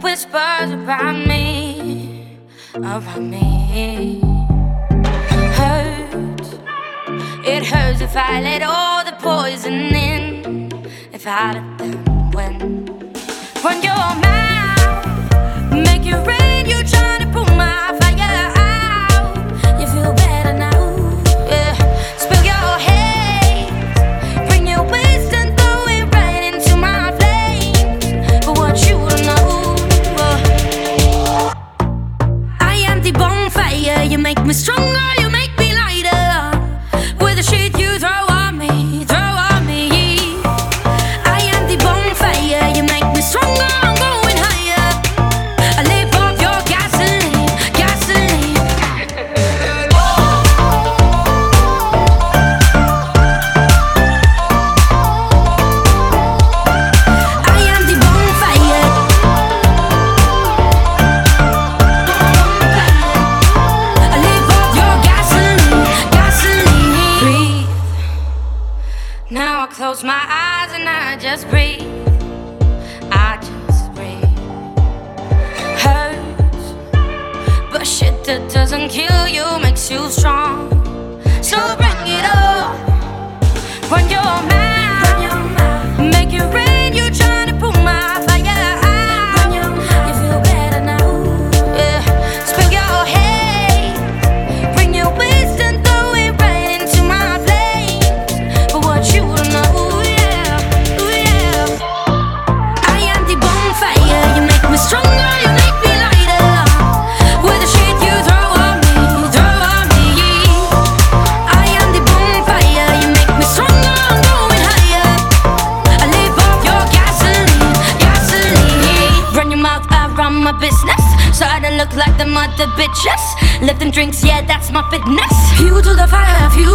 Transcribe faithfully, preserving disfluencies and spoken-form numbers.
whispers around me, around me. Hurts, it hurts if I let all the poison in. If I let them win. Run your mouth, make it rain. You trying to put my fire out. You feel better now, yeah. Spill your hate, bring your wisdom, throw it right into my flames. But what you don't know, uh, I am the bonfire. You make me stronger, you make me lighter. With the shit you throw on me, throw on me. I am the bonfire. You make me stronger. I'm going higher. I live off your gasoline, gasoline. I am the bonfire. I live off your gasoline, gasoline. Breathe. Now I close my eyes and I just breathe. I just breathe. Hurts, but shit that doesn't kill you makes you strong. So bring it up. Run your mouth, make it rain. You trying to put my fire out. You feel better now, yeah. Spill your hate, bring your wisdom, throw it right into my flames. But what you don't know, yeah, ooh, yeah. I am the bonfire. You make me stronger, you make me lighter. With the shit you throw on me, throw on me. I am the bonfire. You make me stronger, I'm going higher. I live off your gasoline, gasoline. Run your mouth around my business, so I don't look like the mother bitches. Live them drinks, yeah, that's my fitness. Fuel to the fire, fuel